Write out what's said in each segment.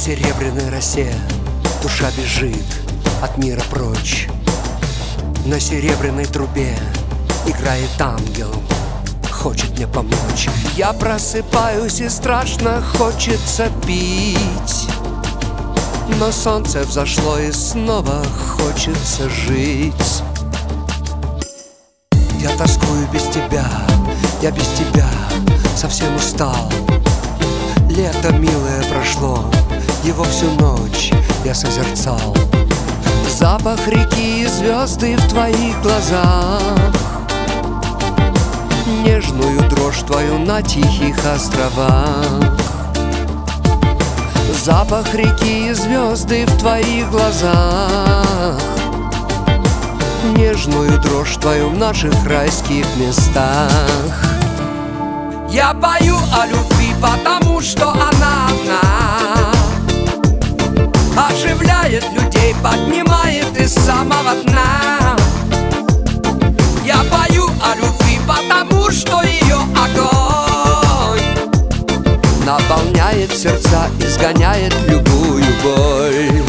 серебряной росе душа бежит от мира прочь. На серебряной трубе играет ангел, хочет мне помочь. Я просыпаюсь и страшно хочется пить, но солнце взошло и снова хочется жить. Я тоскую без тебя, я без тебя совсем устал. Лето милое прошло, его всю ночь я созерцал. Запах реки и звезды в твоих глазах, нежную дрожь твою на тихих островах. Запах реки и звезды в твоих глазах, нежную дрожь твою в наших райских местах. Я пою о любви, потому что она одна, оживляет людей, поднимает из самого дна. Я пою о любви, потому что ее огонь наполняет сердца, изгоняет любую боль.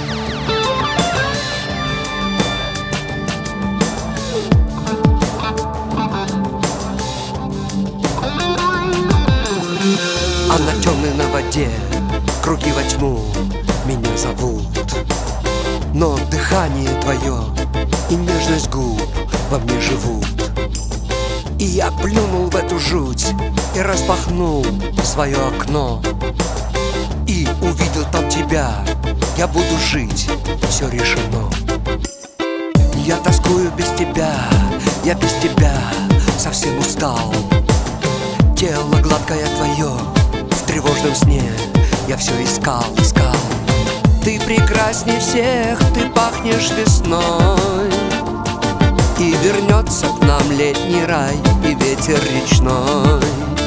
А на темной на воде круги во тьму меня зовут, но дыхание твое и нежность губ во мне живут. И я плюнул в эту жуть и распахнул свое окно, и увидел там тебя. Я буду жить, все решено. Я тоскую без тебя, я без тебя совсем устал. Тело гладкое твое, в тревожном сне я все искал, искал. Ты прекрасней всех, ты пахнешь весной, и вернется к нам летний рай и ветер речной.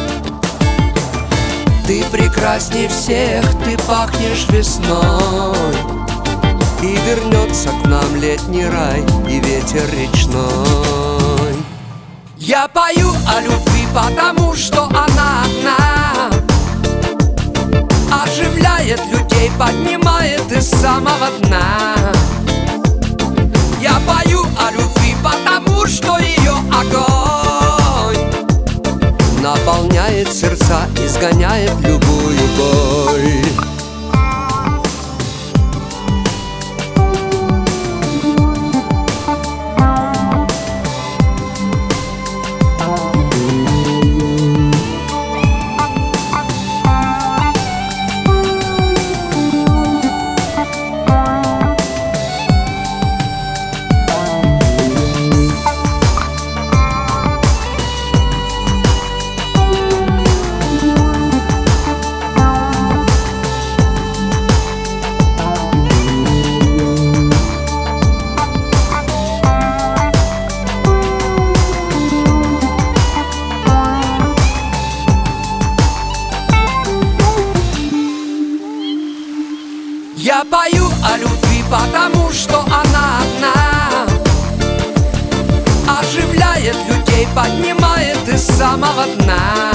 Ты прекрасней всех, ты пахнешь весной, и вернется к нам летний рай и ветер речной. Я пою о любви, потому что она одна, оживляет людей, поднимает из самого дна. Я пою о любви, потому что ее огонь наполняет сердца, изгоняет любую боль. Я пою о любви, потому что она одна, оживляет людей, поднимает из самого дна.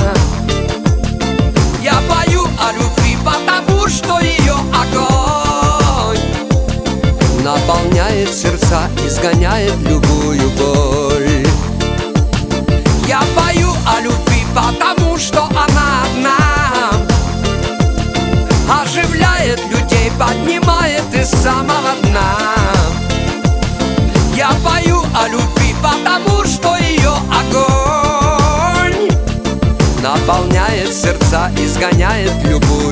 Я пою о любви, потому что ее огонь наполняет сердца, изгоняет любую боль. Я пою о любви, потому что она одна, оживляет людей, поднимает из самого дна. Я пою о любви, потому что ее огонь наполняет сердца, изгоняет любую